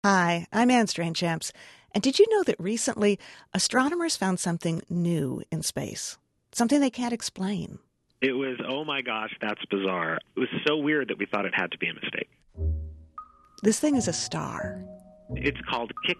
Hi, I'm Anne Strainchamps. And did you know that recently astronomers found something new in space? Something they can't explain. It was, oh my gosh, that's bizarre. It was so weird that we thought it had to be a mistake. This thing is a star. It's called KIC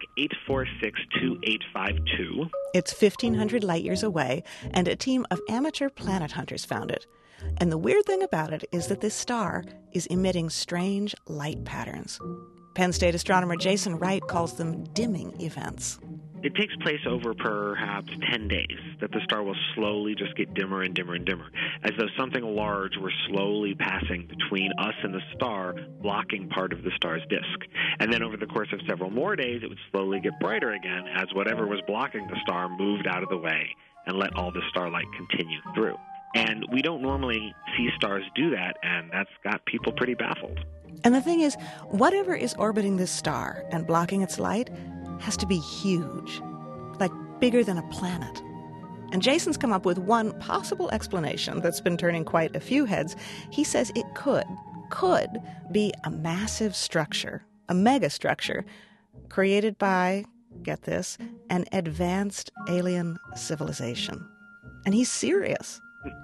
8462852. It's 1,500 light years away, and a team of amateur planet hunters found it. And the weird thing about it is that this star is emitting strange light patterns. Penn State astronomer Jason Wright calls them dimming events. It takes place over perhaps 10 days, that the star will slowly just get dimmer and dimmer and dimmer, as though something large were slowly passing between us and the star, blocking part of the star's disk. And then over the course of several more days, it would slowly get brighter again as whatever was blocking the star moved out of the way and let all the starlight continue through. And we don't normally see stars do that, and that's got people pretty baffled. And the thing is, whatever is orbiting this star and blocking its light has to be huge, like bigger than a planet. And Jason's come up with one possible explanation that's been turning quite a few heads. He says it could be a massive structure, a megastructure, created by, get this, an advanced alien civilization. And he's serious.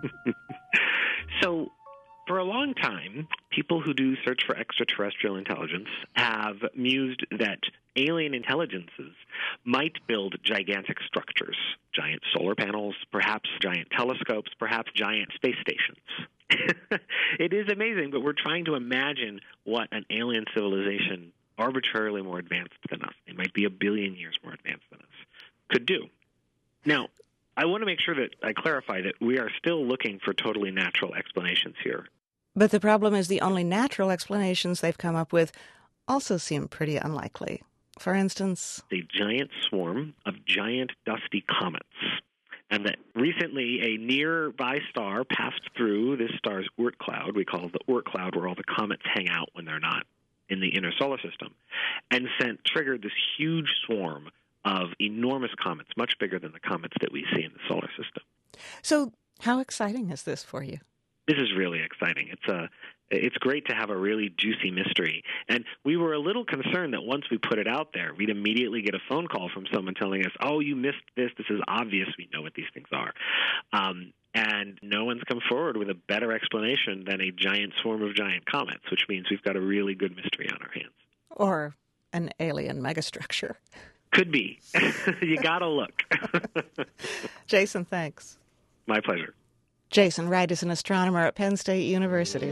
So, for a long time, people who do search for extraterrestrial intelligence have mused that alien intelligences might build gigantic structures, giant solar panels, perhaps giant telescopes, perhaps giant space stations. It is amazing, but we're trying to imagine what an alien civilization arbitrarily more advanced than us, they might be 1 billion years more advanced than us, could do. Now, I want to make sure that I clarify that we are still looking for totally natural explanations here. But the problem is the only natural explanations they've come up with also seem pretty unlikely. For instance, a giant swarm of giant dusty comets. And that recently a nearby star passed through this star's Oort cloud. We call it the Oort cloud, where all the comets hang out when they're not in the inner solar system, and triggered this huge swarm of enormous comets, much bigger than the comets that we see in the solar system. So how exciting is this for you? This is really exciting. It's great to have a really juicy mystery. And we were a little concerned that once we put it out there, we'd immediately get a phone call from someone telling us, oh, you missed this. This is obvious. We know what these things are. And no one's come forward with a better explanation than a giant swarm of giant comets, which means we've got a really good mystery on our hands. Or an alien megastructure. Could be. You gotta look. Jason, thanks. My pleasure. Jason Wright is an astronomer at Penn State University.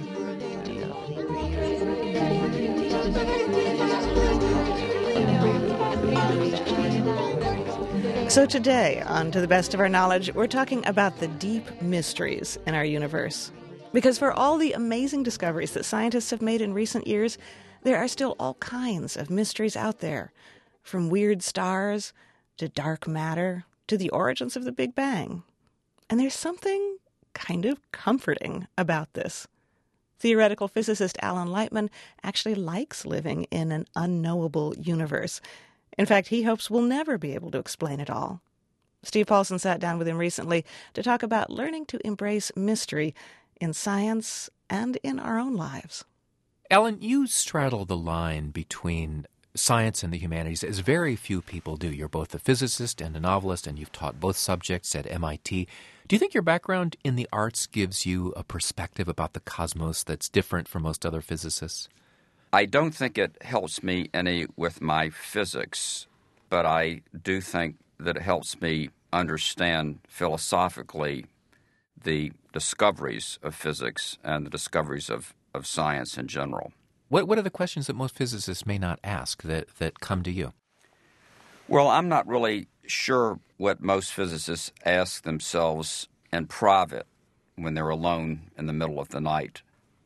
So today, on To the Best of Our Knowledge, we're talking about the deep mysteries in our universe. Because for all the amazing discoveries that scientists have made in recent years, there are still all kinds of mysteries out there, from weird stars to dark matter to the origins of the Big Bang. And there's something kind of comforting about this. Theoretical physicist Alan Lightman actually likes living in an unknowable universe. In fact, he hopes we'll never be able to explain it all. Steve Paulson sat down with him recently to talk about learning to embrace mystery in science and in our own lives. Alan, you straddle the line between science and the humanities, as very few people do. You're both a physicist and a novelist, and you've taught both subjects at MIT. Do you think your background in the arts gives you a perspective about the cosmos that's different from most other physicists? I don't think it helps me any with my physics, but I do think that it helps me understand philosophically the discoveries of physics and the discoveries of science in general. What are the questions that most physicists may not ask that come to you? Well, I'm not really sure what most physicists ask themselves in private when they're alone in the middle of the night.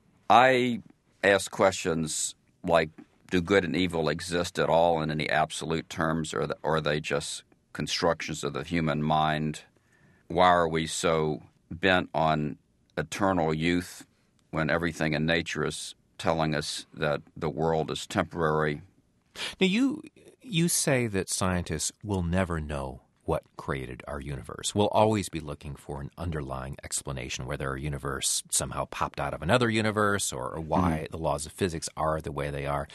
I ask questions like, do good and evil exist at all in any absolute terms, or are they just constructions of the human mind? Why are we so bent on eternal youth when everything in nature is telling us that the world is temporary? Now, you say that scientists will never know what created our universe. We'll always be looking for an underlying explanation, whether our universe somehow popped out of another universe or why the laws of physics are the way they are.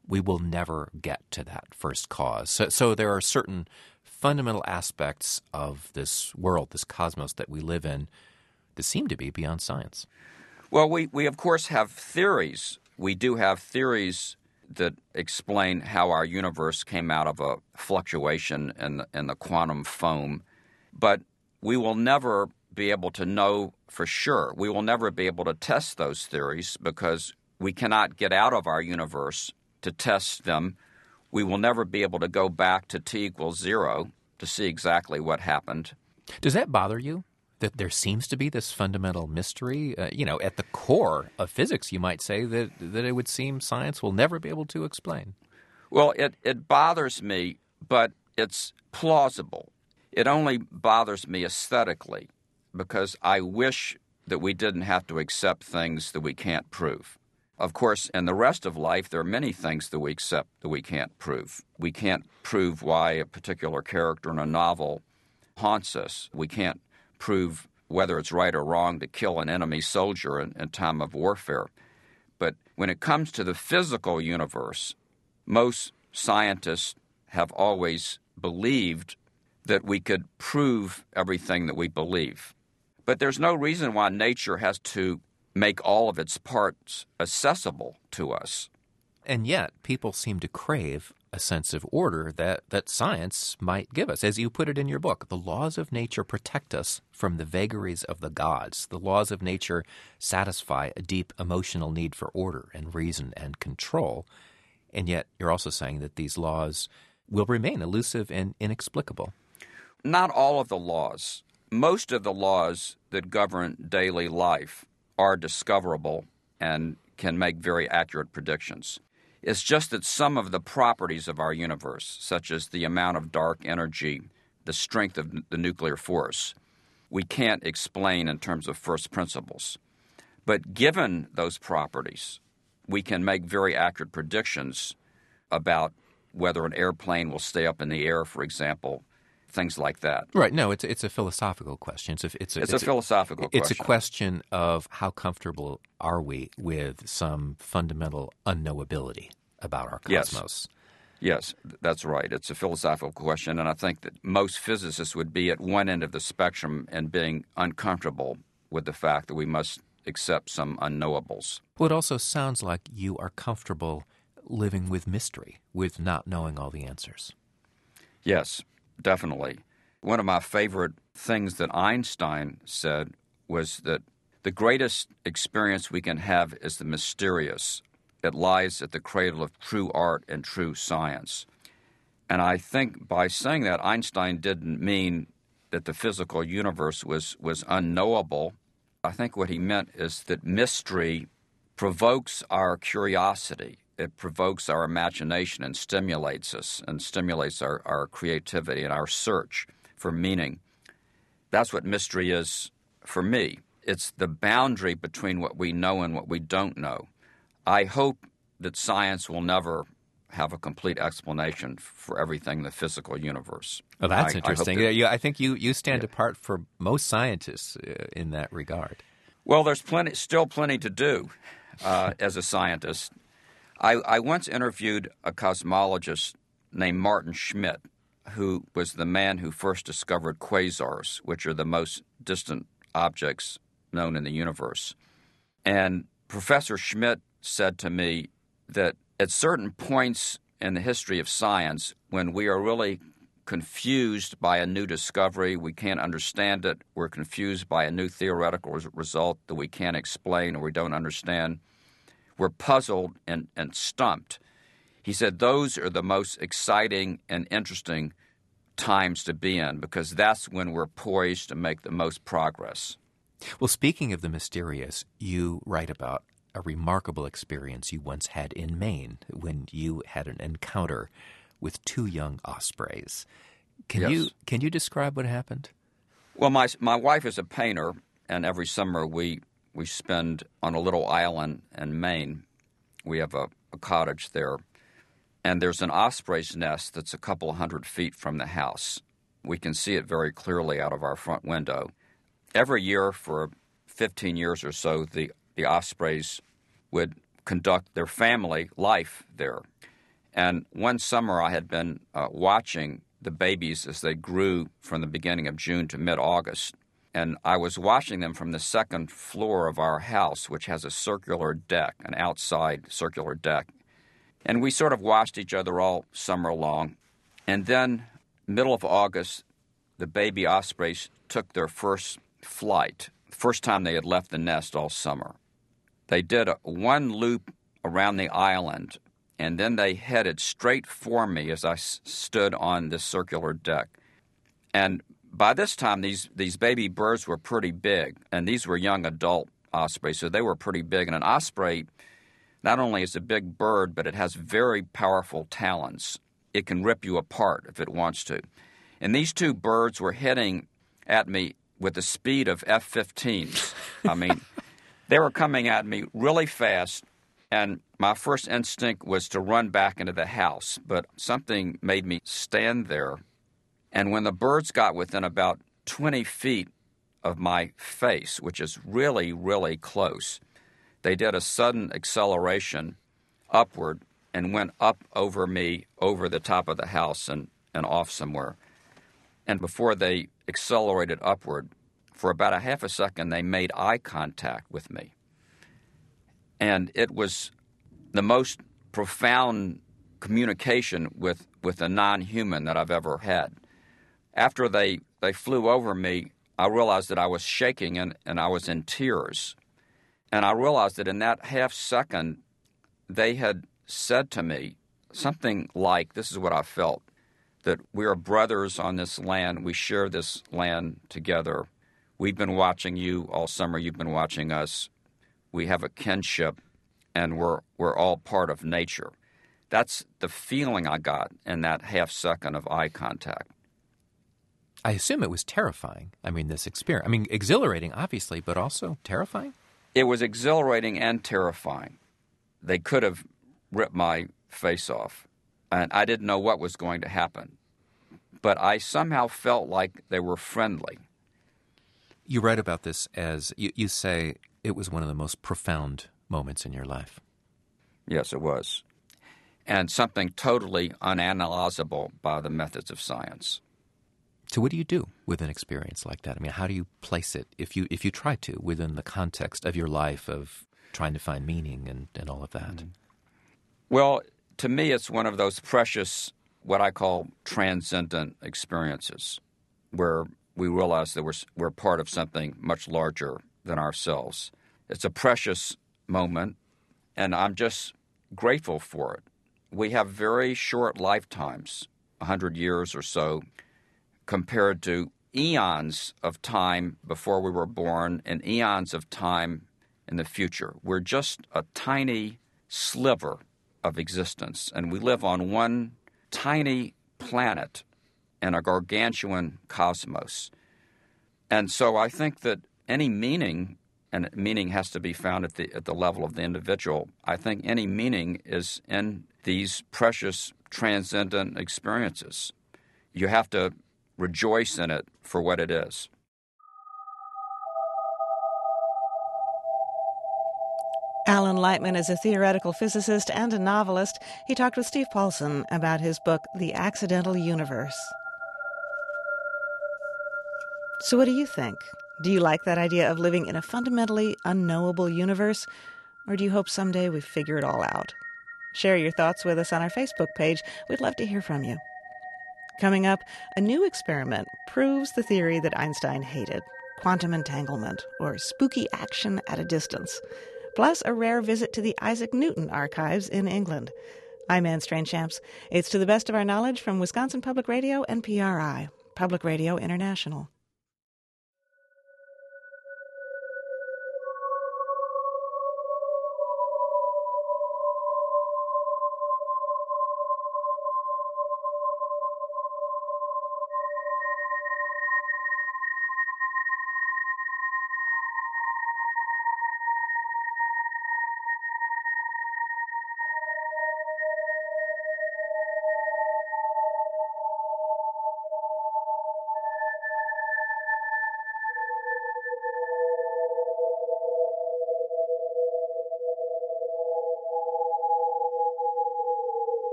we will never get to that first cause. So there are certain fundamental aspects of this world, this cosmos that we live in, that seem to be beyond science. Well, we of course have theories. We do have theories that explain how our universe came out of a fluctuation in the quantum foam, but we will never be able to know for sure. We will never be able to test those theories because we cannot get out of our universe to test them. We will never be able to go back to t equals 0 to see exactly what happened. Does that bother you, that there seems to be this fundamental mystery? At the core of physics, you might say that it would seem science will never be able to explain. Well, it bothers me, but it's plausible. It only bothers me aesthetically because I wish that we didn't have to accept things that we can't prove. Of course, in the rest of life, there are many things that we accept that we can't prove. We can't prove why a particular character in a novel haunts us. We can't prove whether it's right or wrong to kill an enemy soldier in time of warfare. But when it comes to the physical universe, most scientists have always believed that we could prove everything that we believe. But there's no reason why nature has to make all of its parts accessible to us. And yet, people seem to crave a sense of order that science might give us. As you put it in your book, the laws of nature protect us from the vagaries of the gods. The laws of nature satisfy a deep emotional need for order and reason and control. And yet, you're also saying that these laws will remain elusive and inexplicable. Not all of the laws. Most of the laws that govern daily life are discoverable and can make very accurate predictions. It's just that some of the properties of our universe, such as the amount of dark energy, the strength of the nuclear force, we can't explain in terms of first principles. But given those properties, we can make very accurate predictions about whether an airplane will stay up in the air, for example, things like that. Right. No, it's a philosophical question. It's a philosophical question. It's a question of how comfortable are we with some fundamental unknowability about our cosmos. Yes, that's right. It's a philosophical question, and I think that most physicists would be at one end of the spectrum and being uncomfortable with the fact that we must accept some unknowables. Well, it also sounds like you are comfortable living with mystery, with not knowing all the answers. Yes, definitely. One of my favorite things that Einstein said was that the greatest experience we can have is the mysterious. It lies at the cradle of true art and true science. And I think by saying that, Einstein didn't mean that the physical universe was unknowable. I think what he meant is that mystery provokes our curiosity. It provokes our imagination and stimulates us and stimulates our creativity and our search for meaning. That's what mystery is for me. It's the boundary between what we know and what we don't know. I hope that science will never have a complete explanation for everything in the physical universe. Oh, that's interesting. I think you stand apart from most scientists in that regard. Well, there's still plenty to do as a scientist. I once interviewed a cosmologist named Martin Schmidt, who was the man who first discovered quasars, which are the most distant objects known in the universe. And Professor Schmidt said to me that at certain points in the history of science, when we are really confused by a new discovery, we can't understand it, we're confused by a new theoretical result that we can't explain or we don't understand, we're puzzled and stumped. He said those are the most exciting and interesting times to be in because that's when we're poised to make the most progress. Well, speaking of the mysterious, you write about a remarkable experience you once had in Maine when you had an encounter with two young ospreys. Can you describe what happened? Well, my wife is a painter, and every summer we spend on a little island in Maine. We have a cottage there, and there's an osprey's nest that's a couple of 100 feet from the house. We can see it very clearly out of our front window. Every year for 15 years or so, the ospreys would conduct their family life there. And one summer I had been watching the babies as they grew from the beginning of June to mid-August. And I was watching them from the second floor of our house, which has a circular deck, an outside circular deck. And we sort of watched each other all summer long. And then, middle of August, the baby ospreys took their first flight, first time they had left the nest all summer. They did one loop around the island, and then they headed straight for me as I stood on this circular deck. And by this time, these baby birds were pretty big, and these were young adult ospreys, so they were pretty big. And an osprey not only is a big bird, but it has very powerful talons. It can rip you apart if it wants to. And these two birds were heading at me with the speed of F-15s. I mean, they were coming at me really fast, and my first instinct was to run back into the house, but something made me stand there. And when the birds got within about 20 feet of my face, which is really, really close, they did a sudden acceleration upward and went up over me, over the top of the house and off somewhere. And before they accelerated upward, for about a half a second, they made eye contact with me. And it was the most profound communication with a non-human that I've ever had. After they flew over me, I realized that I was shaking and I was in tears. And I realized that in that half second, they had said to me something like, this is what I felt, that we are brothers on this land. We share this land together. We've been watching you all summer. You've been watching us. We have a kinship, and we're all part of nature. That's the feeling I got in that half second of eye contact. I assume it was terrifying. I mean, this experience. I mean, exhilarating, obviously, but also terrifying? It was exhilarating and terrifying. They could have ripped my face off, and I didn't know what was going to happen. But I somehow felt like they were friendly. You write about this as, you say, it was one of the most profound moments in your life. Yes, it was. And something totally unanalyzable by the methods of science. So what do you do with an experience like that? I mean, how do you place it, if you try to, within the context of your life of trying to find meaning and all of that? Well, to me, it's one of those precious, what I call transcendent experiences, where we realize that we're part of something much larger than ourselves. It's a precious moment, and I'm just grateful for it. We have very short lifetimes, 100 years or so, compared to eons of time before we were born and eons of time in the future. We're just a tiny sliver of existence, and we live on one tiny planet in a gargantuan cosmos. And so I think that any meaning, and meaning has to be found at the level of the individual, I think any meaning is in these precious transcendent experiences. You have to rejoice in it for what it is. Alan Lightman is a theoretical physicist and a novelist. He talked with Steve Paulson about his book, The Accidental Universe. So what do you think? Do you like that idea of living in a fundamentally unknowable universe? Or do you hope someday we figure it all out? Share your thoughts with us on our Facebook page. We'd love to hear from you. Coming up, a new experiment proves the theory that Einstein hated: quantum entanglement, or spooky action at a distance. Plus, a rare visit to the Isaac Newton archives in England. I'm Anne Strange-Champs. It's To the Best of Our Knowledge from Wisconsin Public Radio and PRI, Public Radio International.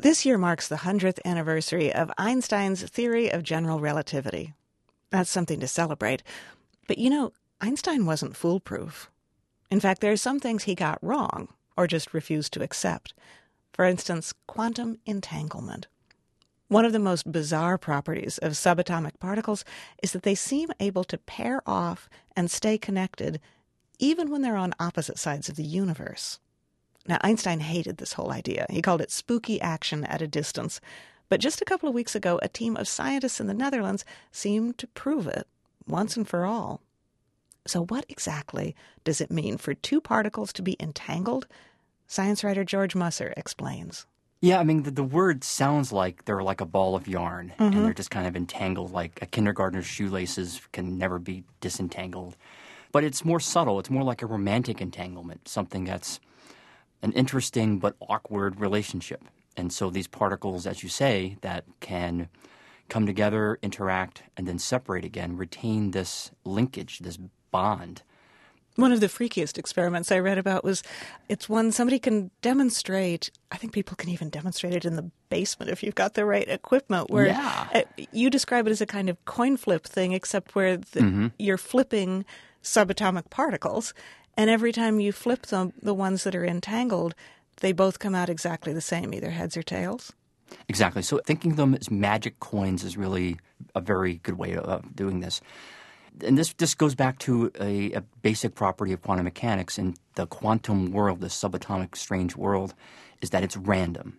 This year marks the 100th anniversary of Einstein's theory of general relativity. That's something to celebrate. But Einstein wasn't foolproof. In fact, there are some things he got wrong, or just refused to accept. For instance, quantum entanglement. One of the most bizarre properties of subatomic particles is that they seem able to pair off and stay connected even when they're on opposite sides of the universe. Now, Einstein hated this whole idea. He called it spooky action at a distance. But just a couple of weeks ago, a team of scientists in the Netherlands seemed to prove it once and for all. So what exactly does it mean for two particles to be entangled? Science writer George Musser explains. Yeah, I mean, the word sounds like they're like a ball of yarn, and they're just kind of entangled, like a kindergartner's shoelaces can never be disentangled. But it's more subtle. It's more like a romantic entanglement, something that's an interesting but awkward relationship. And so these particles, as you say, that can come together, interact, and then separate again, retain this linkage, this bond. One of the freakiest experiments I read about was it's one somebody can demonstrate. I think people can even demonstrate it in the basement if you've got the right equipment, where you describe it as a kind of coin flip thing, except where you're flipping subatomic particles. And every time you flip them, the ones that are entangled, they both come out exactly the same, either heads or tails. Exactly. So thinking of them as magic coins is really a very good way of doing this. And this goes back to a basic property of quantum mechanics in the quantum world, the subatomic strange world, is that it's random.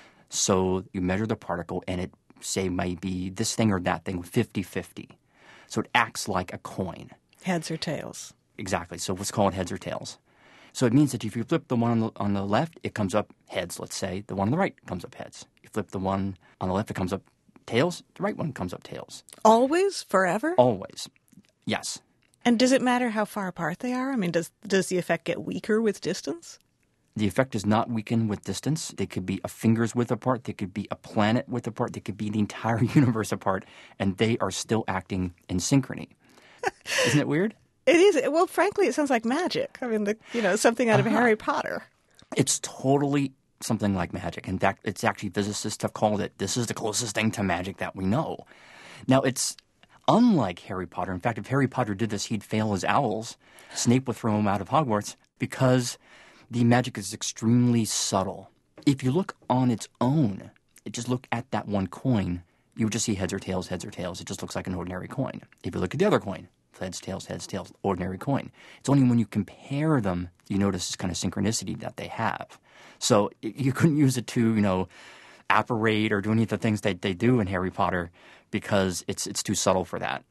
So you measure the particle and it, say, might be this thing or that thing, 50-50. So it acts like a coin. Heads or tails. Exactly. So let's call it heads or tails. So it means that if you flip the one on the left, it comes up heads, let's say. The one on the right comes up heads. You flip the one on the left, it comes up tails. The right one comes up tails. Always? Forever? Always. Yes. And does it matter how far apart they are? I mean, does the effect get weaker with distance? The effect does not weaken with distance. They could be a finger's width apart. They could be a planet width apart. They could be the entire universe apart, and they are still acting in synchrony. Isn't it weird? It is. Well, frankly, it sounds like magic. I mean, something out of Harry Potter. It's totally something like magic. In fact, it's actually physicists have called it, this is the closest thing to magic that we know. Now, it's unlike Harry Potter. In fact, if Harry Potter did this, he'd fail his owls. Snape would throw him out of Hogwarts because the magic is extremely subtle. If you look on its own, just look at that one coin, you would just see heads or tails, heads or tails. It just looks like an ordinary coin. If you look at the other coin, heads, tails, ordinary coin. It's only when you compare them you notice this kind of synchronicity that they have. So you couldn't use it to, apparate or do any of the things that they do in Harry Potter because it's too subtle for that.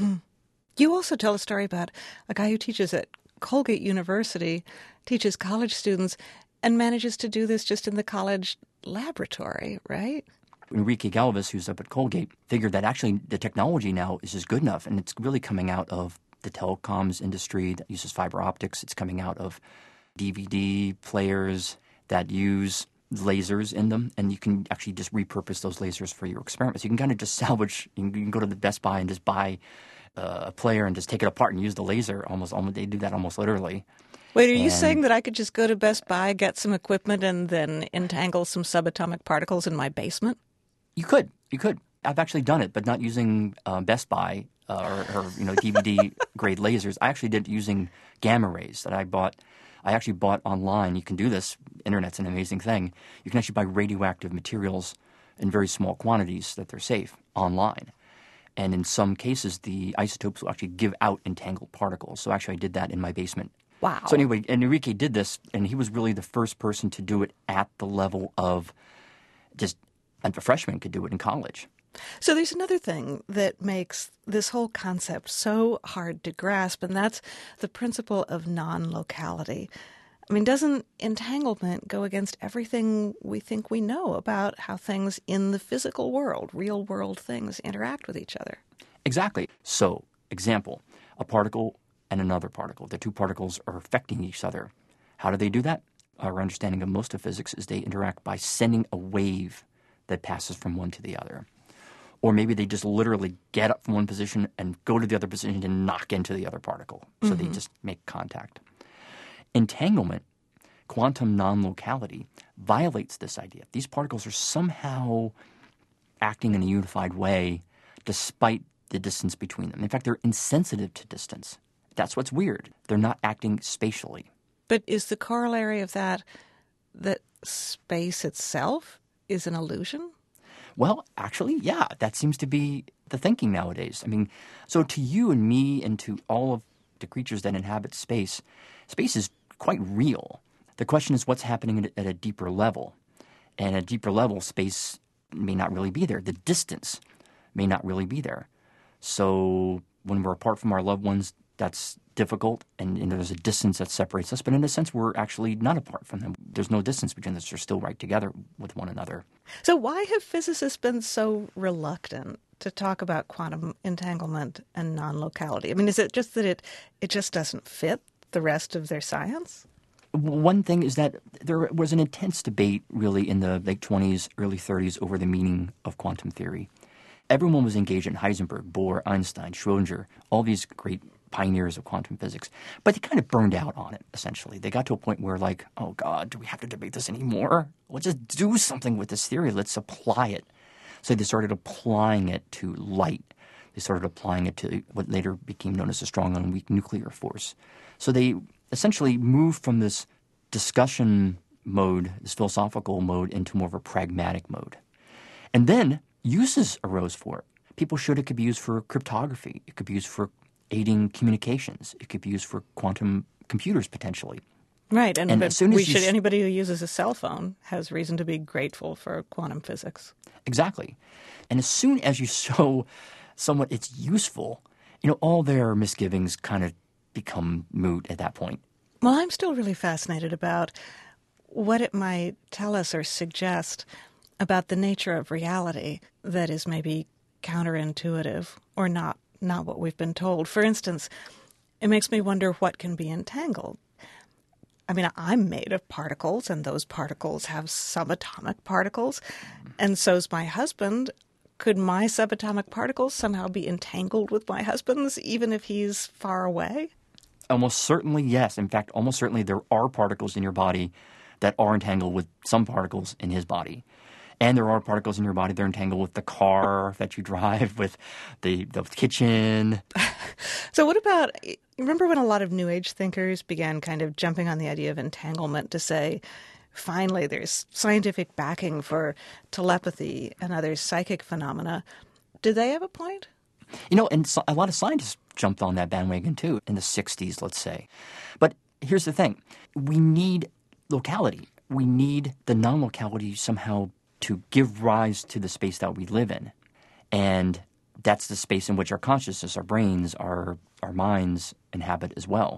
You also tell a story about a guy who teaches at Colgate University, teaches college students, and manages to do this just in the college laboratory, right? Enrique Galvez, who's up at Colgate, figured that actually the technology now is just good enough, and it's really coming out of the telecoms industry that uses fiber optics. It's coming out of DVD players that use lasers in them, and you can actually just repurpose those lasers for your experiments. You can kind of just salvage. You can go to the Best Buy and just buy a player and just take it apart and use the laser. Almost they do that almost literally. Wait, are you saying that I could just go to Best Buy, get some equipment, and then entangle some subatomic particles in my basement? You could. I've actually done it, but not using Best Buy or DVD grade lasers. I actually did it using gamma rays that I bought. I actually bought online. You can do this. Internet's an amazing thing. You can actually buy radioactive materials in very small quantities that they're safe online. And in some cases, the isotopes will actually give out entangled particles. So actually I did that in my basement. Wow. So anyway, Enrique did this, and he was really the first person to do it at the level of just a freshman could do it in college. So there's another thing that makes this whole concept so hard to grasp, and that's the principle of non-locality. I mean, doesn't entanglement go against everything we think we know about how things in the physical world, real-world things, interact with each other? Exactly. So, example, a particle and another particle. The two particles are affecting each other. How do they do that? Our understanding of most of physics is they interact by sending a wave that passes from one to the other. Or maybe they just literally get up from one position and go to the other position and knock into the other particle. So they just make contact. Entanglement quantum non-locality violates this idea. These particles are somehow acting in a unified way despite the distance between them. In fact, they're insensitive to distance. That's what's weird. They're not acting spatially. But is the corollary of that space itself is an illusion? Well, actually, yeah, that seems to be the thinking nowadays. I mean, so to you and me and to all of the creatures that inhabit space, space is quite real. The question is what's happening at a deeper level. And at a deeper level, space may not really be there. The distance may not really be there. So when we're apart from our loved ones, that's difficult, and there's a distance that separates us. But in a sense, we're actually not apart from them. There's no distance between us. We're still right together with one another. So why have physicists been so reluctant to talk about quantum entanglement and non-locality? I mean, is it just that it just doesn't fit the rest of their science? One thing is that there was an intense debate, really, in the late 20s, early 30s over the meaning of quantum theory. Everyone was engaged in Heisenberg, Bohr, Einstein, Schrödinger, all these great pioneers of quantum physics. But they kind of burned out on it, essentially. They got to a point where, like, oh, God, do we have to debate this anymore? Let's just do something with this theory. Let's apply it. So they started applying it to light. They started applying it to what later became known as the strong and weak nuclear force. So they essentially moved from this discussion mode, this philosophical mode, into more of a pragmatic mode. And then uses arose for it. People showed it could be used for cryptography. It could be used for aiding communications. It could be used for quantum computers, potentially. Right, and as soon as anybody who uses a cell phone has reason to be grateful for quantum physics. Exactly. And as soon as you show someone it's useful, all their misgivings kind of become moot at that point. Well, I'm still really fascinated about what it might tell us or suggest about the nature of reality that is maybe counterintuitive or not what we've been told. For instance, it makes me wonder what can be entangled. I mean, I'm made of particles, and those particles have subatomic particles, and so's my husband. Could my subatomic particles somehow be entangled with my husband's, even if he's far away? Almost certainly, yes. In fact, almost certainly there are particles in your body that are entangled with some particles in his body. And there are particles in your body that are entangled with the car that you drive, with the kitchen. So what about, remember when a lot of New Age thinkers began kind of jumping on the idea of entanglement to say, finally, there's scientific backing for telepathy and other psychic phenomena. Did they have a point? And a lot of scientists jumped on that bandwagon too, in the 60s, let's say. But here's the thing. We need locality. We need the non-locality somehow to give rise to the space that we live in. And that's the space in which our consciousness, our brains, our minds inhabit as well.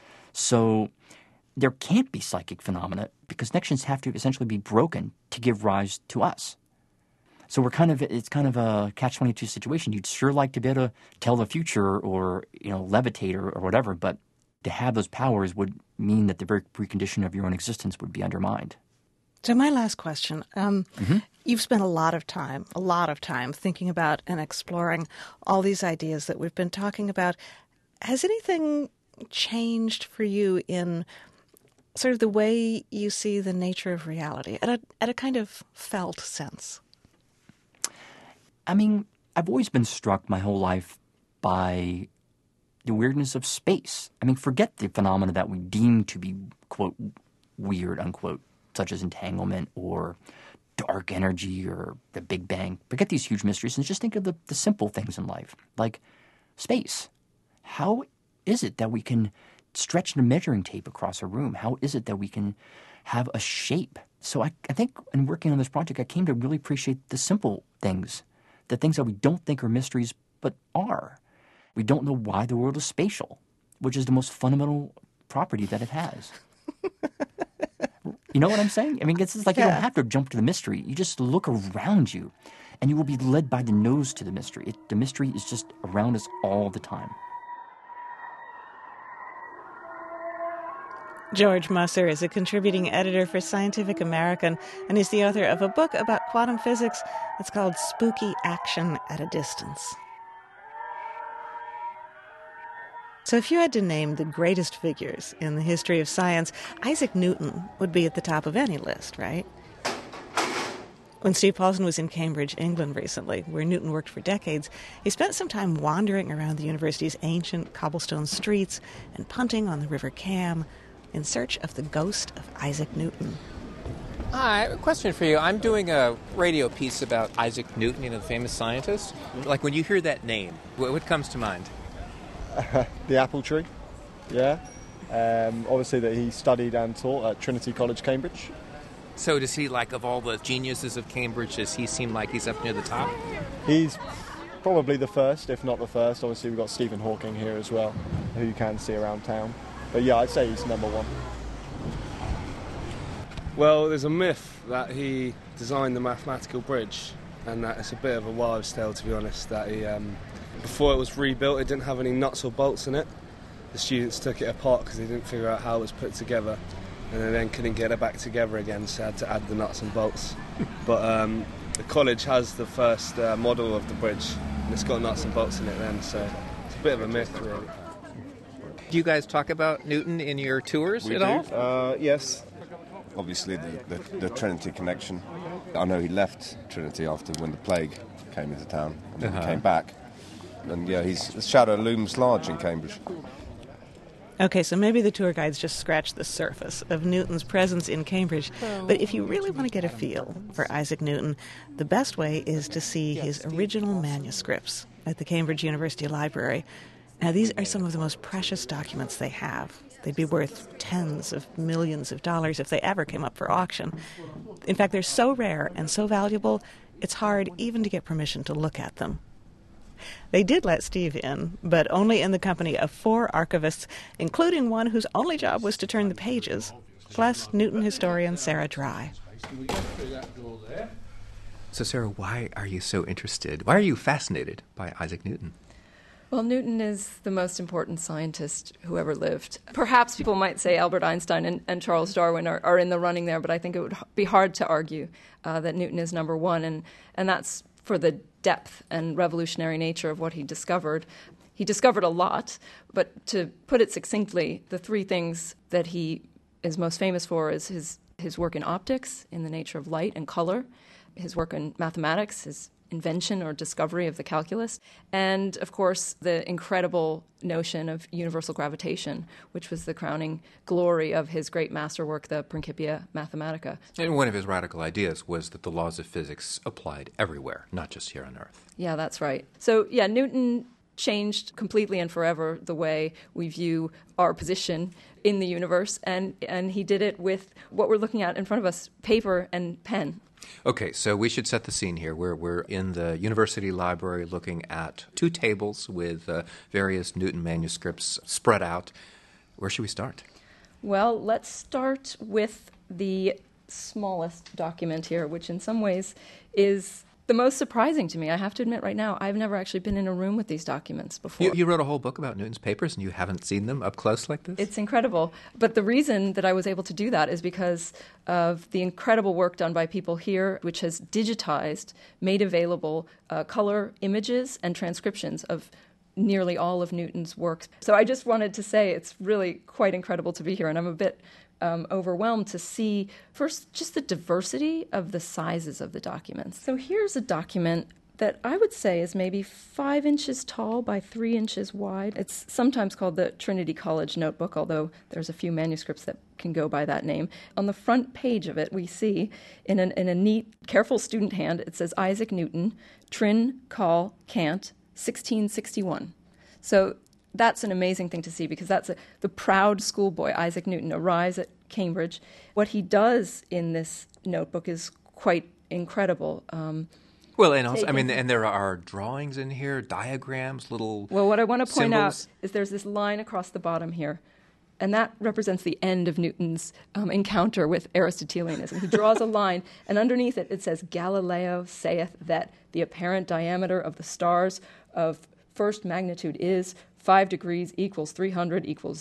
So there can't be psychic phenomena because connections have to essentially be broken to give rise to us. So it's kind of a catch-22 situation. You'd sure like to be able to tell the future or, levitate or whatever, but to have those powers would mean that the very precondition of your own existence would be undermined. So my last question, you've spent a lot of time thinking about and exploring all these ideas that we've been talking about. Has anything changed for you in sort of the way you see the nature of reality at a kind of felt sense? I mean, I've always been struck my whole life by the weirdness of space. I mean, forget the phenomena that we deem to be, quote, weird, unquote, such as entanglement or dark energy or the Big Bang. Forget these huge mysteries and just think of the simple things in life, like space. How is it that we can stretch the measuring tape across a room? How is it that we can have a shape? So I think in working on this project, I came to really appreciate the simple things, the things that we don't think are mysteries but are. We don't know why the world is spatial, which is the most fundamental property that it has. You know what I'm saying? I mean, it's just like you don't have to jump to the mystery. You just look around you, and you will be led by the nose to the mystery. The mystery is just around us all the time. George Musser is a contributing editor for Scientific American and is the author of a book about quantum physics. It's called Spooky Action at a Distance. So if you had to name the greatest figures in the history of science, Isaac Newton would be at the top of any list, right? When Steve Paulson was in Cambridge, England recently, where Newton worked for decades, he spent some time wandering around the university's ancient cobblestone streets and punting on the River Cam in search of the ghost of Isaac Newton. Hi, a question for you. I'm doing a radio piece about Isaac Newton, the famous scientist. Like, when you hear that name, what comes to mind? The apple tree, yeah. Obviously that he studied and taught at Trinity College, Cambridge. So does he, like, of all the geniuses of Cambridge, does he seem like he's up near the top? He's probably the first, if not the first. Obviously we've got Stephen Hawking here as well, who you can see around town. But yeah, I'd say he's number one. Well, there's a myth that he designed the mathematical bridge, and that it's a bit of a wild tale, to be honest, that he, before it was rebuilt, it didn't have any nuts or bolts in it. The students took it apart because they didn't figure out how it was put together, and they then couldn't get it back together again, so they had to add the nuts and bolts. But the college has the first model of the bridge, and it's got nuts and bolts in it then, so it's a bit of a myth, really. Do you guys talk about Newton in your tours at all? Yes. Obviously, the Trinity connection. I know he left Trinity when the plague came into town, and then he came back. And yeah, his shadow looms large in Cambridge. Okay, so maybe the tour guides just scratched the surface of Newton's presence in Cambridge. But if you really want to get a feel for Isaac Newton, the best way is to see his original manuscripts at the Cambridge University Library. Now, these are some of the most precious documents they have. They'd be worth tens of millions of dollars if they ever came up for auction. In fact, they're so rare and so valuable, it's hard even to get permission to look at them. They did let Steve in, but only in the company of 4 archivists, including one whose only job was to turn the pages, plus Newton historian Sarah Dry. So, Sarah, why are you so interested? Why are you fascinated by Isaac Newton? Well, Newton is the most important scientist who ever lived. Perhaps people might say Albert Einstein and Charles Darwin are in the running there, but I think it would be hard to argue that Newton is number one, and that's for the depth and revolutionary nature of what he discovered. He discovered a lot, but to put it succinctly, the 3 things that he is most famous for is his work in optics, in the nature of light and color, his work in mathematics, his invention or discovery of the calculus, and, of course, the incredible notion of universal gravitation, which was the crowning glory of his great masterwork, the Principia Mathematica. And one of his radical ideas was that the laws of physics applied everywhere, not just here on Earth. Yeah, that's right. So, yeah, Newton changed completely and forever the way we view our position in the universe, and he did it with what we're looking at in front of us, paper and pen. Okay, so we should set the scene here. We're in the university library looking at 2 tables with various Newton manuscripts spread out. Where should we start? Well, let's start with the smallest document here, which in some ways is the most surprising to me. I have to admit right now, I've never actually been in a room with these documents before. You wrote a whole book about Newton's papers and you haven't seen them up close like this? It's incredible. But the reason that I was able to do that is because of the incredible work done by people here, which has digitized, made available color images and transcriptions of nearly all of Newton's works. So I just wanted to say it's really quite incredible to be here, and I'm a bit overwhelmed to see, first, just the diversity of the sizes of the documents. So here's a document that I would say is maybe 5 inches tall by 3 inches wide. It's sometimes called the Trinity College Notebook, although there's a few manuscripts that can go by that name. On the front page of it, we see, in a neat, careful student hand, it says Isaac Newton, Trin, Col, Cant, 1661. So that's an amazing thing to see, because that's the proud schoolboy, Isaac Newton, arrives at Cambridge. What he does in this notebook is quite incredible. Well, and also, and there are drawings in here, diagrams, little Well, what I want to point symbols. out is there's this line across the bottom here, and that represents the end of Newton's encounter with Aristotelianism. He draws a line, and underneath it, it says, Galileo saith that the apparent diameter of the stars of first magnitude is 5 degrees equals 300 equals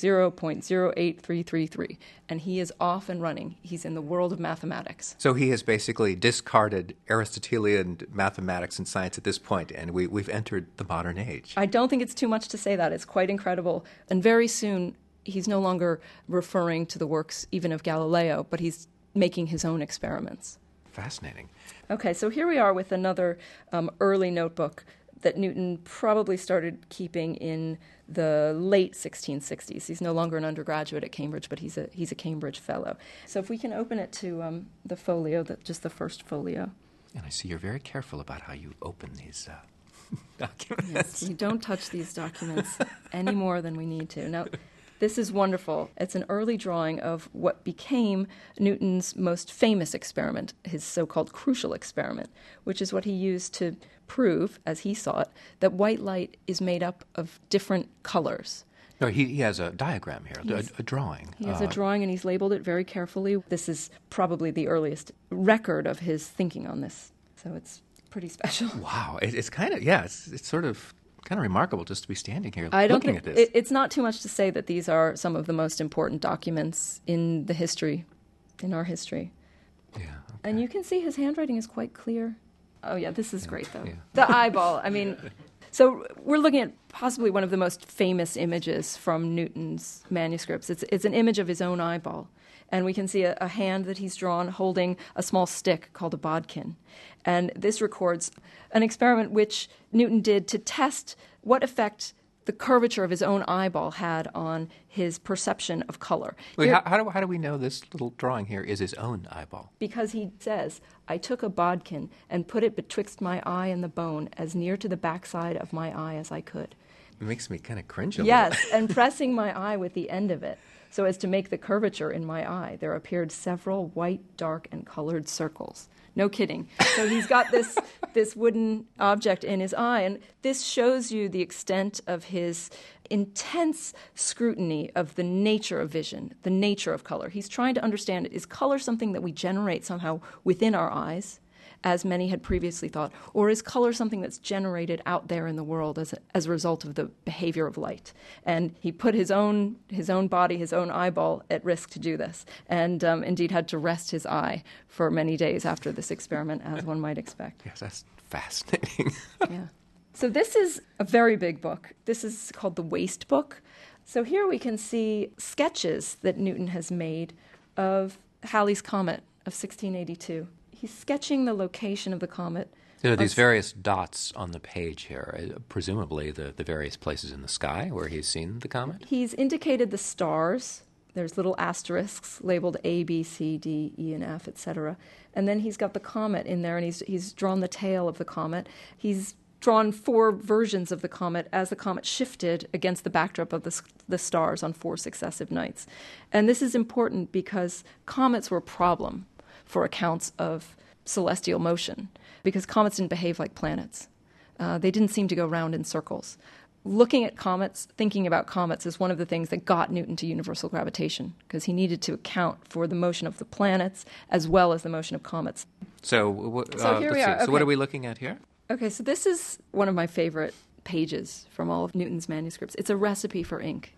0.08333. And he is off and running. He's in the world of mathematics. So he has basically discarded Aristotelian mathematics and science at this point, and we've entered the modern age. I don't think it's too much to say that. It's quite incredible. And very soon, he's no longer referring to the works even of Galileo, but he's making his own experiments. Fascinating. Okay, so here we are with another early notebook that Newton probably started keeping in the late 1660s. He's no longer an undergraduate at Cambridge, but he's a Cambridge fellow. So if we can open it to the folio, just the first folio. And I see you're very careful about how you open these documents. Yes, we don't touch these documents any more than we need to. Now, this is wonderful. It's an early drawing of what became Newton's most famous experiment, his so-called crucial experiment, which is what he used to prove, as he saw it, that white light is made up of different colors. No, he has a diagram here, a drawing. He has a drawing, and he's labeled it very carefully. This is probably the earliest record of his thinking on this, so it's pretty special. Wow. It's kind of, it's sort of kind of remarkable just to be standing here I don't looking think at this. It's not too much to say that these are some of the most important documents in the history, in our history. Yeah. Okay. And you can see his handwriting is quite clear. Oh, yeah, this is great, though. Yeah. The eyeball, I mean, so we're looking at possibly one of the most famous images from Newton's manuscripts. It's an image of his own eyeball. And we can see a hand that he's drawn holding a small stick called a bodkin. And this records an experiment which Newton did to test what effect the curvature of his own eyeball had on his perception of color. Wait, how do we know this little drawing here is his own eyeball? Because he says, I took a bodkin and put it betwixt my eye and the bone as near to the backside of my eye as I could. It makes me kind of cringe a Yes, little. and pressing my eye with the end of it, so as to make the curvature in my eye, there appeared several white, dark, and colored circles. No kidding. So he's got this wooden object in his eye, and this shows you the extent of his intense scrutiny of the nature of vision, the nature of color. He's trying to understand, is color something that we generate somehow within our eyes, as many had previously thought, or is color something that's generated out there in the world as a result of the behavior of light? And he put his own body, his own eyeball at risk to do this, and indeed had to rest his eye for many days after this experiment, as one might expect. Yes, that's fascinating. Yeah. So this is a very big book. This is called the Waste Book. So here we can see sketches that Newton has made of Halley's Comet of 1682. He's sketching the location of the comet. There are these various dots on the page here, presumably the various places in the sky where he's seen the comet. He's indicated the stars. There's little asterisks labeled A, B, C, D, E, and F, etc. And then he's got the comet in there, and he's drawn the tail of the comet. He's drawn 4 versions of the comet as the comet shifted against the backdrop of the stars on 4 successive nights. And this is important because comets were a problem for accounts of celestial motion, because comets didn't behave like planets. They didn't seem to go round in circles. Looking at comets, thinking about comets, is one of the things that got Newton to universal gravitation, because he needed to account for the motion of the planets as well as the motion of comets. So here we are. So what are we looking at here? Okay, so this is one of my favorite pages from all of Newton's manuscripts. It's a recipe for ink.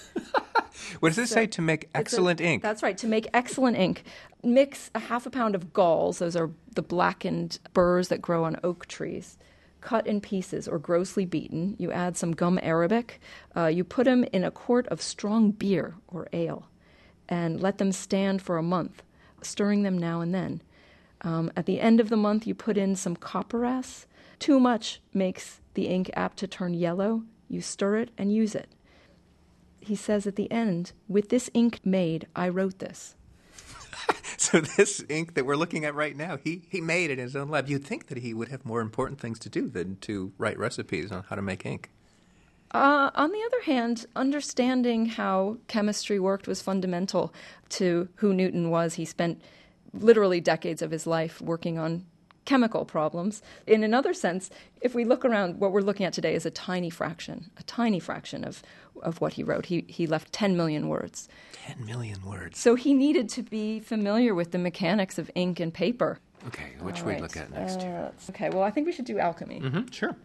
What does it say? To make excellent ink? That's right, to make excellent ink. Mix a half a pound of galls, those are the blackened burrs that grow on oak trees, cut in pieces or grossly beaten. You add some gum arabic. You put them in a quart of strong beer or ale and let them stand for a month, stirring them now and then. At the end of the month, you put in some copperas. Too much makes the ink apt to turn yellow. You stir it and use it. He says at the end, with this ink made, I wrote this. So this ink that we're looking at right now, he made it in his own lab. You'd think that he would have more important things to do than to write recipes on how to make ink. On the other hand, understanding how chemistry worked was fundamental to who Newton was. He spent literally decades of his life working on chemical problems. In another sense, if we look around, what we're looking at today is a tiny fraction of what he wrote. He left 10 million words. 10 million words. So he needed to be familiar with the mechanics of ink and paper. Okay, which we look at next? Okay, well, I think we should do alchemy. Mm-hmm, sure.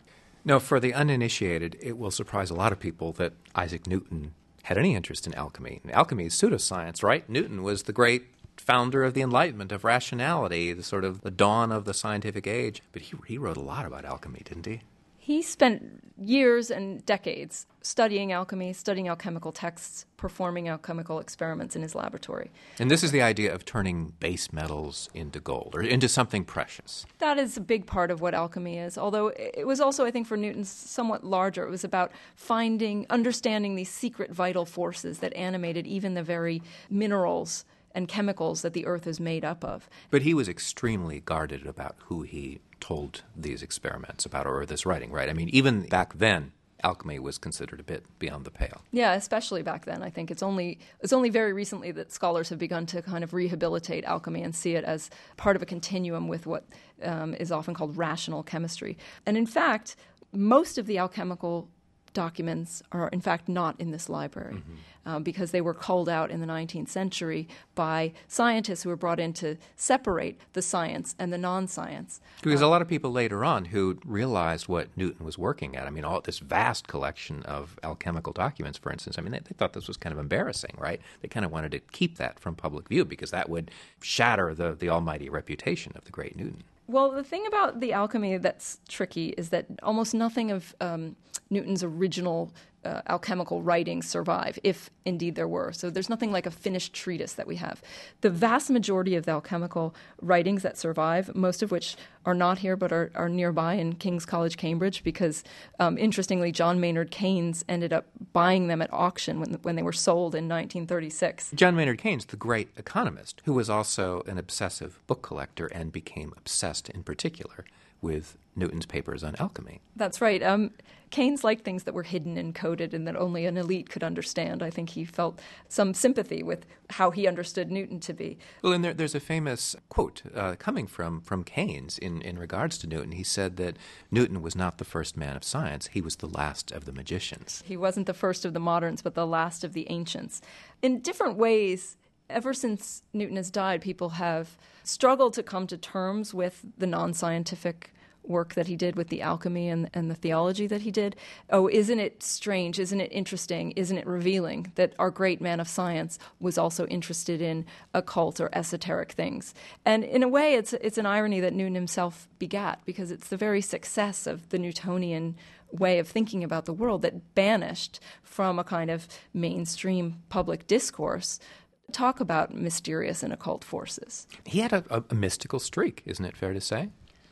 No, for the uninitiated, it will surprise a lot of people that Isaac Newton had any interest in alchemy. And alchemy is pseudoscience, right? Newton was the great founder of the Enlightenment, of rationality, the sort of the dawn of the scientific age. But he wrote a lot about alchemy, didn't he? He spent years and decades studying alchemy, studying alchemical texts, performing alchemical experiments in his laboratory. And this is the idea of turning base metals into gold, or into something precious. That is a big part of what alchemy is, although it was also, I think, for Newton, somewhat larger. It was about understanding these secret vital forces that animated even the very minerals and chemicals that the earth is made up of. But he was extremely guarded about who he told these experiments about, or this writing, right? I mean, even back then, alchemy was considered a bit beyond the pale. Yeah, especially back then. I think it's only very recently that scholars have begun to kind of rehabilitate alchemy and see it as part of a continuum with what is often called rational chemistry. And in fact, most of the alchemical documents are in fact not in this library because they were culled out in the 19th century by scientists who were brought in to separate the science and the non-science. Because a lot of people later on who realized what Newton was working at, I mean, all this vast collection of alchemical documents, for instance, I mean, they thought this was kind of embarrassing, right? They kind of wanted to keep that from public view because that would shatter the almighty reputation of the great Newton. Well, the thing about the alchemy that's tricky is that almost nothing of Newton's original alchemical writings survive, if indeed there were. So there's nothing like a finished treatise that we have. The vast majority of the alchemical writings that survive, most of which are not here but are nearby in King's College, Cambridge, because interestingly, John Maynard Keynes ended up buying them at auction when they were sold in 1936. John Maynard Keynes, the great economist, who was also an obsessive book collector and became obsessed in particular with Newton's papers on alchemy. That's right. Keynes liked things that were hidden and coded and that only an elite could understand. I think he felt some sympathy with how he understood Newton to be. Well, and there's a famous quote coming from Keynes in regards to Newton. He said that Newton was not the first man of science. He was the last of the magicians. He wasn't the first of the moderns, but the last of the ancients. In different ways, ever since Newton has died, people have struggled to come to terms with the non-scientific work that he did with the alchemy and the theology that he did. Oh, isn't it strange? Isn't it interesting? Isn't it revealing that our great man of science was also interested in occult or esoteric things? And in a way, it's an irony that Newton himself begat, because it's the very success of the Newtonian way of thinking about the world that banished from a kind of mainstream public discourse talk about mysterious and occult forces. He had a mystical streak, isn't it fair to say?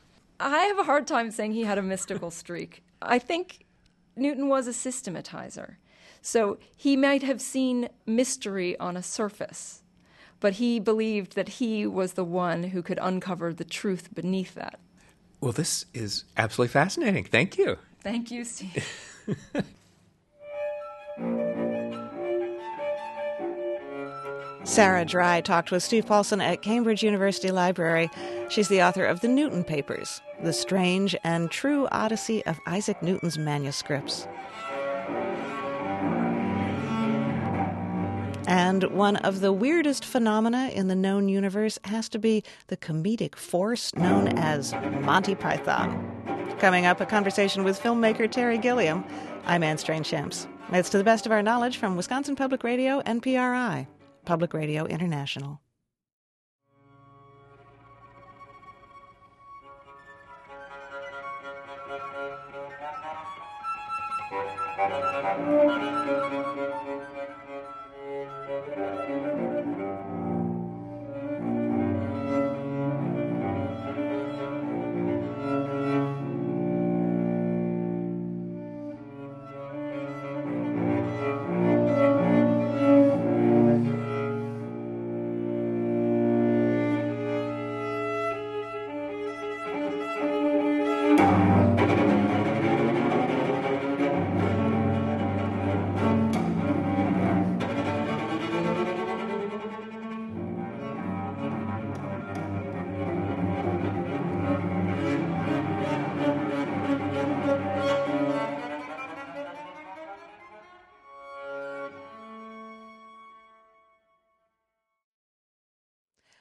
I have a hard time saying he had a mystical streak. I think Newton was a systematizer. So he might have seen mystery on a surface, but he believed that he was the one who could uncover the truth beneath that. Well, this is absolutely fascinating. Thank you. Thank you, Steve. Sarah Dry talked with Steve Paulson at Cambridge University Library. She's the author of The Newton Papers, the strange and true odyssey of Isaac Newton's manuscripts. And one of the weirdest phenomena in the known universe has to be the comedic force known as Monty Python. Coming up, a conversation with filmmaker Terry Gilliam. I'm Anne Strange-Shemps. It's To the Best of Our Knowledge from Wisconsin Public Radio and PRI, Public Radio International.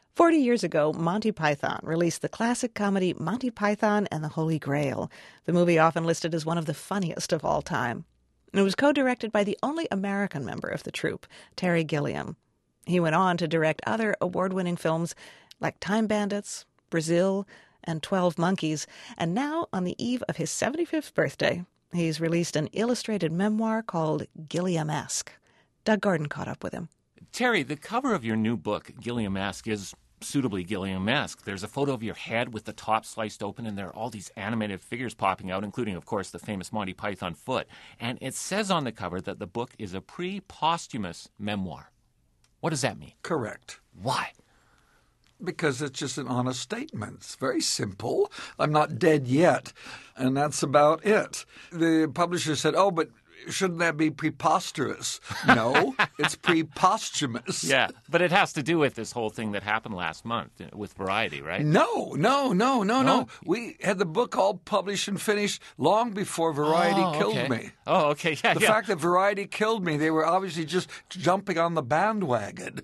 40 years ago, Monty Python released the classic comedy Monty Python and the Holy Grail, the movie often listed as one of the funniest of all time. It was co-directed by the only American member of the troupe, Terry Gilliam. He went on to direct other award-winning films like Time Bandits, Brazil, and 12 Monkeys, and now, on the eve of his 75th birthday, he's released an illustrated memoir called Gilliam-esque. Doug Gordon caught up with him. Terry, the cover of your new book, Gilliam-esque, is suitably Gilliam-esque. There's a photo of your head with the top sliced open, and there are all these animated figures popping out, including, of course, the famous Monty Python foot. And it says on the cover that the book is a pre-posthumous memoir. What does that mean? Correct. Why? Because it's just an honest statement. It's very simple. I'm not dead yet, and that's about it. The publisher said, oh, but shouldn't that be preposterous? No, it's pre-posthumous. Yeah, but it has to do with this whole thing that happened last month with Variety, right? No. We had the book all published and finished long before Variety killed me. Oh, okay. Yeah, the fact that Variety killed me, they were obviously just jumping on the bandwagon.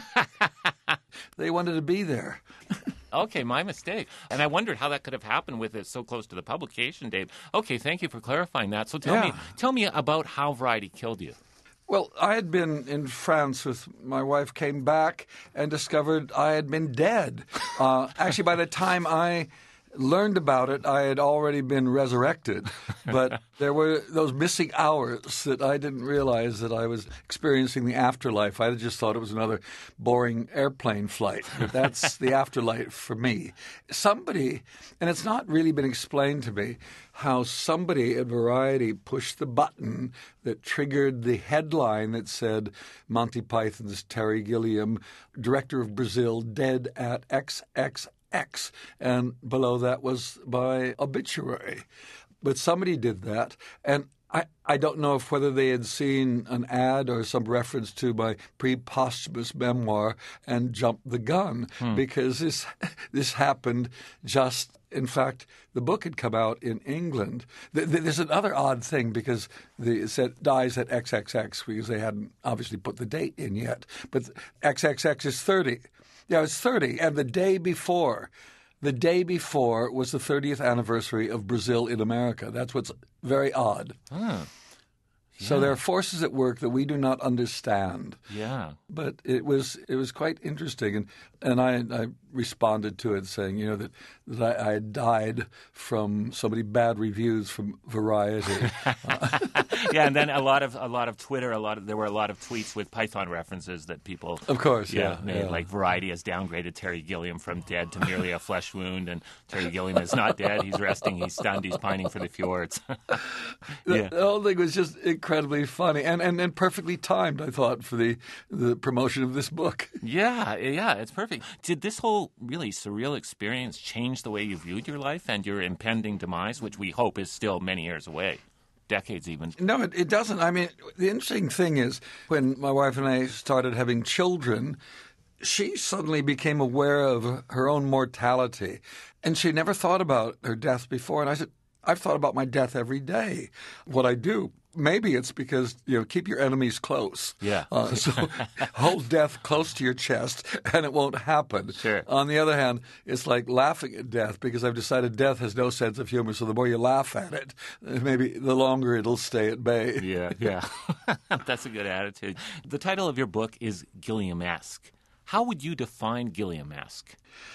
They wanted to be there. Okay, my mistake. And I wondered how that could have happened with it so close to the publication date. Okay, thank you for clarifying that. So tell me about how Variety killed you. Well, I had been in France with my wife, came back and discovered I had been dead. Actually, by the time I learned about it, I had already been resurrected. But there were those missing hours that I didn't realize that I was experiencing the afterlife. I just thought it was another boring airplane flight. But that's the afterlife for me. Somebody, and it's not really been explained to me, how somebody at Variety pushed the button that triggered the headline that said Monty Python's Terry Gilliam, director of Brazil, dead at XXX. And below that was my obituary. But somebody did that, and I don't know if whether they had seen an ad or some reference to my pre-posthumous memoir and jumped the gun, because this happened just, in fact, the book had come out in England. There's another odd thing, because it said dies at XXX, because they hadn't obviously put the date in yet. But XXX is 30. Yeah, it was 30, and the day before was the 30th anniversary of Brazil in America. That's what's very odd. Yeah. So there are forces at work that we do not understand. Yeah. But it was quite interesting, and I responded to it saying, that I had died from so many bad reviews from Variety. Yeah, and then a lot of Twitter, there were a lot of tweets with Python references that people, of course, made. Like Variety has downgraded Terry Gilliam from dead to merely a flesh wound, and Terry Gilliam is not dead. He's resting. He's stunned. He's pining for the fjords. The whole thing was just incredibly funny and perfectly timed, I thought, for the promotion of this book. Yeah, it's perfect. Did this whole really surreal experience change the way you viewed your life and your impending demise, which we hope is still many years away? Decades even. No, it doesn't. I mean, the interesting thing is when my wife and I started having children, she suddenly became aware of her own mortality, and she never thought about her death before. And I said, I've thought about my death every day, what I do. Maybe it's because, keep your enemies close. Yeah. So hold death close to your chest and it won't happen. Sure. On the other hand, it's like laughing at death, because I've decided death has no sense of humor. So the more you laugh at it, maybe the longer it'll stay at bay. Yeah. That's a good attitude. The title of your book is Gilliam-esque. How would you define Gilliam-esque?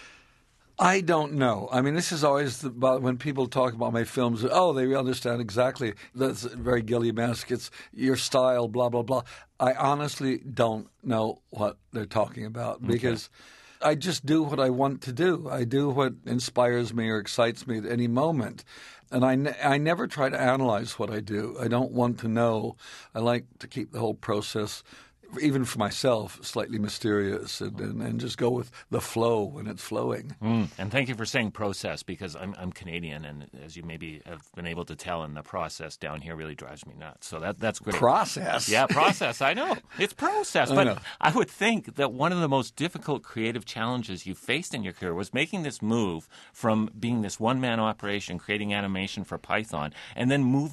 I don't know. I mean, this is always about when people talk about my films. They understand exactly. That's very Gilliam-esque. It's your style, blah, blah, blah. I honestly don't know what they're talking about, because I just do what I want to do. I do what inspires me or excites me at any moment. And I never try to analyze what I do. I don't want to know. I like to keep the whole process, even for myself, slightly mysterious, and just go with the flow when it's flowing. And thank you for saying process, because I'm Canadian, and as you maybe have been able to tell, and the process down here really drives me nuts. So that's great. Process? Yeah, process. I know. It's process. But I would think that one of the most difficult creative challenges you faced in your career was making this move from being this one-man operation, creating animation for Python, and then moving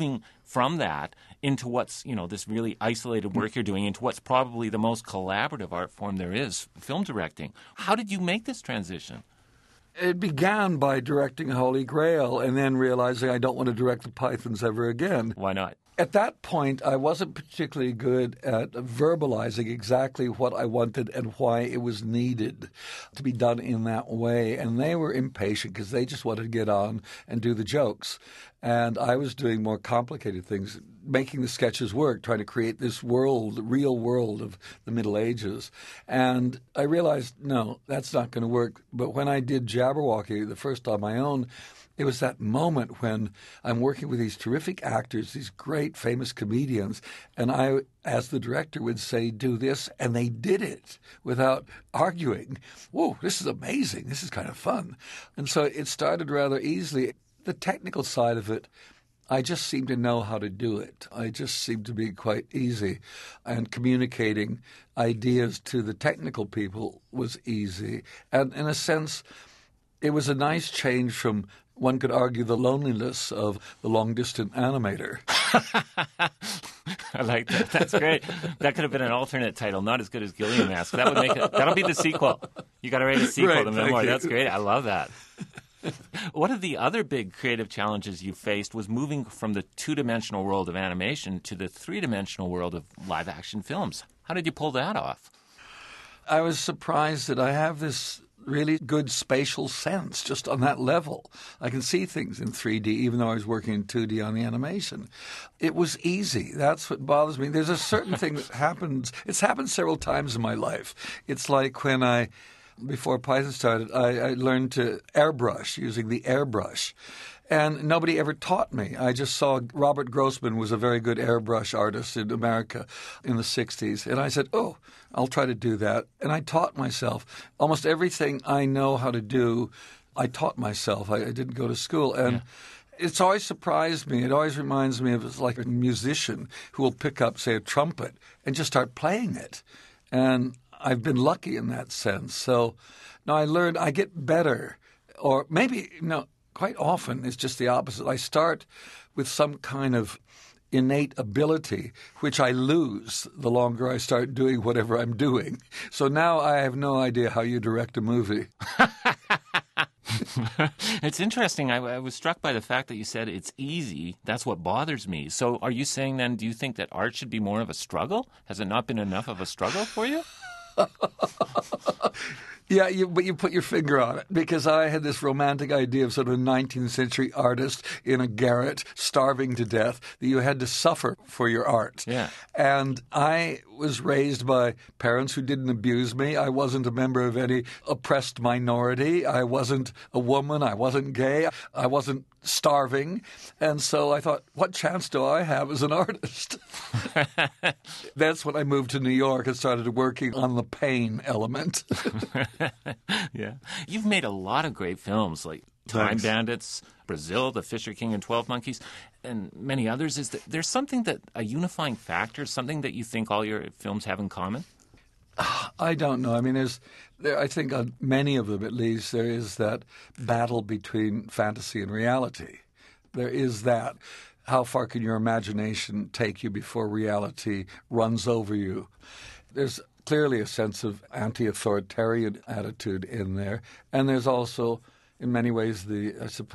from that into what's, this really isolated work you're doing, into what's probably the most collaborative art form there is, film directing. How did you make this transition? It began by directing Holy Grail and then realizing I don't want to direct the Pythons ever again. Why not? At that point, I wasn't particularly good at verbalizing exactly what I wanted and why it was needed to be done in that way. And they were impatient because they just wanted to get on and do the jokes. And I was doing more complicated things, making the sketches work, trying to create this world, the real world of the Middle Ages. And I realized, no, that's not going to work. But when I did Jabberwocky the first on my own, it was that moment when I'm working with these terrific actors, these great famous comedians, and I, as the director, would say, do this, and they did it without arguing. Whoa, this is amazing. This is kind of fun. And so it started rather easily. The technical side of it, I just seemed to know how to do it. I just seemed to be quite easy. And communicating ideas to the technical people was easy. And in a sense, it was a nice change from, one could argue, the loneliness of the long-distance animator. I like that. That's great. That could have been an alternate title, not as good as Gilliam Mask. That would make it. That'll be the sequel. You got to write a sequel Right, to Memoir. That's great. I love that. One of the other big creative challenges you faced was moving from the two-dimensional world of animation to the three-dimensional world of live-action films. How did you pull that off? I was surprised that I have this really good spatial sense just on that level. I can see things in 3D, even though I was working in 2D on the animation. It was easy. That's what bothers me. There's a certain thing that happens. It's happened several times in my life. It's like when before Python started, I learned to airbrush using the airbrush. And nobody ever taught me. I just saw Robert Grossman was a very good airbrush artist in America in the 60s. And I said, oh, I'll try to do that. And I taught myself. Almost everything I know how to do, I taught myself. I didn't go to school. And it's always surprised me. It always reminds me of it's like a musician who will pick up, say, a trumpet and just start playing it. And I've been lucky in that sense. So now I get better. Or maybe, quite often it's just the opposite. I start with some kind of innate ability, which I lose the longer I start doing whatever I'm doing. So now I have no idea how you direct a movie. It's interesting. I was struck by the fact that you said it's easy. That's what bothers me. So are you saying then, do you think that art should be more of a struggle? Has it not been enough of a struggle for you? Yeah, but you put your finger on it, because I had this romantic idea of sort of a 19th century artist in a garret, starving to death, that you had to suffer for your art. Yeah. And I was raised by parents who didn't abuse me. I wasn't a member of any oppressed minority. I wasn't a woman. I wasn't gay. I wasn't starving. And so I thought, what chance do I have as an artist? That's when I moved to New York and started working on the pain element. Yeah. You've made a lot of great films like Time Bandits, Brazil, The Fisher King and 12 Monkeys, and many others. Is that there's something that a unifying factor, something that you think all your films have in common? I don't know. I mean, I think on many of them, at least, there is that battle between fantasy and reality. There is that. How far can your imagination take you before reality runs over you? There's clearly a sense of anti-authoritarian attitude in there. And there's also, in many ways, the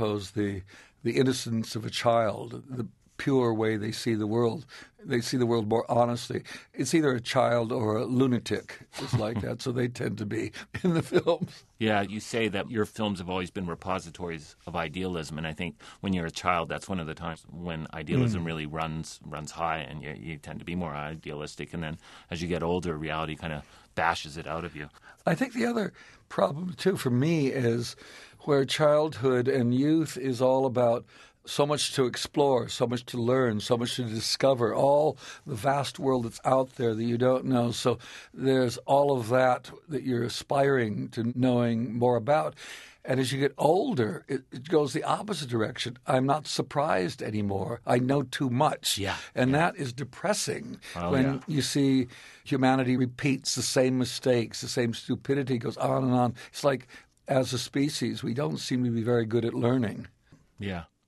innocence of a child, the pure way they see the world. They see the world more honestly. It's either a child or a lunatic is like that, so they tend to be in the films. Yeah, you say that your films have always been repositories of idealism, and I think when you're a child, that's one of the times when idealism really runs high, and you tend to be more idealistic, and then as you get older, reality kind of bashes it out of you. I think the other problem, too, for me is where childhood and youth is all about so much to explore, so much to learn, so much to discover, all the vast world that's out there that you don't know. So there's all of that you're aspiring to knowing more about. And as you get older, it goes the opposite direction. I'm not surprised anymore. I know too much. Yeah. And that is depressing when you see humanity repeats the same mistakes, the same stupidity goes on and on. It's like, as a species, we don't seem to be very good at learning. Yeah.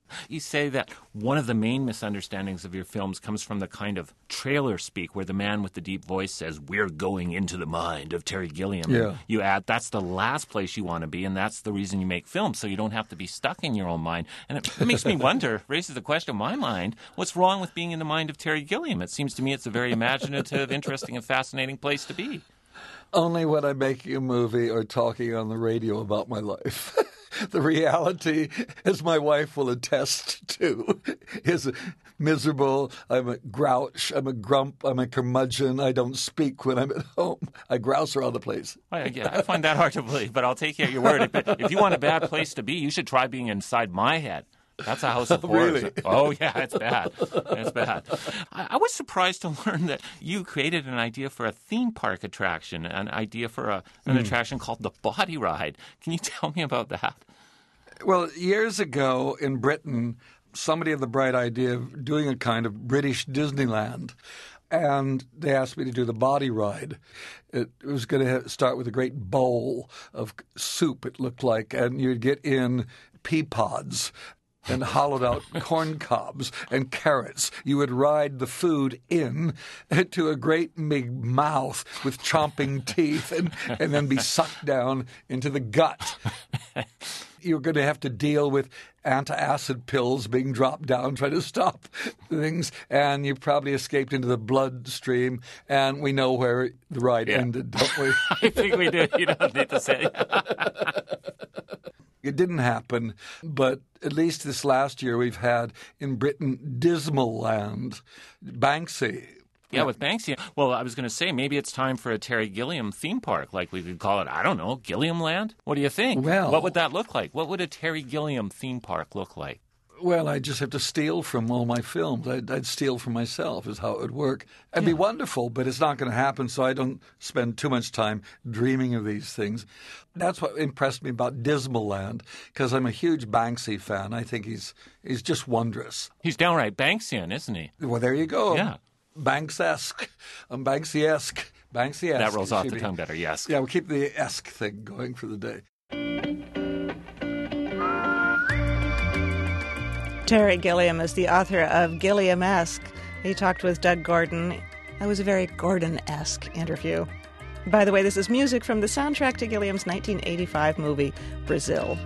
You say that one of the main misunderstandings of your films comes from the kind of trailer speak where the man with the deep voice says, "We're going into the mind of Terry Gilliam." Yeah. You add, that's the last place you want to be, and that's the reason you make films, so you don't have to be stuck in your own mind. And it makes me wonder, raises the question in my mind, what's wrong with being in the mind of Terry Gilliam? It seems to me it's a very imaginative, interesting, and fascinating place to be. Only when I'm making a movie or talking on the radio about my life. The reality, as my wife will attest to, is miserable. I'm a grouch. I'm a grump. I'm a curmudgeon. I don't speak when I'm at home. I grouse around the place. I find that hard to believe, but I'll take you at your word. If you want a bad place to be, you should try being inside my head. That's a house of horrors. Really? Oh, yeah, it's bad. It's bad. I was surprised to learn that you created an idea for a theme park attraction, an idea for an attraction called the Body Ride. Can you tell me about that? Well, years ago in Britain, somebody had the bright idea of doing a kind of British Disneyland. And they asked me to do the Body Ride. It was going to start with a great bowl of soup, it looked like, and you'd get in pea pods and hollowed out corn cobs and carrots. You would ride the food in to a great big mouth with chomping teeth and then be sucked down into the gut. You're going to have to deal with antacid pills being dropped down, trying to stop things, and you probably escaped into the bloodstream, and we know where the ride ended, don't we? I think we do. You don't need to say. It didn't happen, but at least this last year we've had in Britain Dismalland, Banksy. Yeah, with Banksy. Well, I was going to say maybe it's time for a Terry Gilliam theme park, like we could call it, I don't know, Gilliam Land? What do you think? Well, what would that look like? What would a Terry Gilliam theme park look like? Well, I'd just have to steal from all my films. I'd steal from myself is how it would work. It'd be wonderful, but it's not going to happen, so I don't spend too much time dreaming of these things. That's what impressed me about Dismalland, because I'm a huge Banksy fan. I think he's just wondrous. He's downright Banksian, isn't he? Well, there you go. Yeah. Banks-esque. I'm Banksy-esque. Banksy-esque. That rolls off the tongue better, yes. Yeah, we'll keep the esque thing going for the day. Terry Gilliam is the author of Gilliam-esque. He talked with Doug Gordon. That was a very Gordon-esque interview. By the way, this is music from the soundtrack to Gilliam's 1985 movie, Brazil.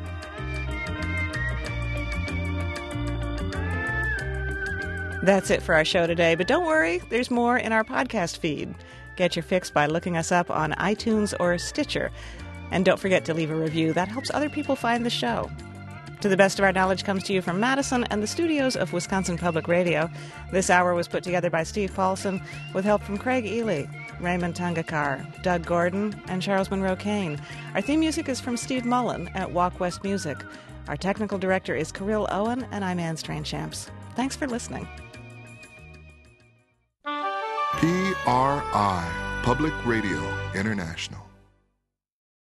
That's it for our show today, but don't worry, there's more in our podcast feed. Get your fix by looking us up on iTunes or Stitcher. And don't forget to leave a review. That helps other people find the show. To the Best of Our Knowledge comes to you from Madison and the studios of Wisconsin Public Radio. This hour was put together by Steve Paulson with help from Craig Ely, Raymond Tangakar, Doug Gordon, and Charles Monroe Kane. Our theme music is from Steve Mullen at Walk West Music. Our technical director is Kirill Owen, and I'm Anne Strang-Champs. Thanks for listening. PRI, Public Radio International.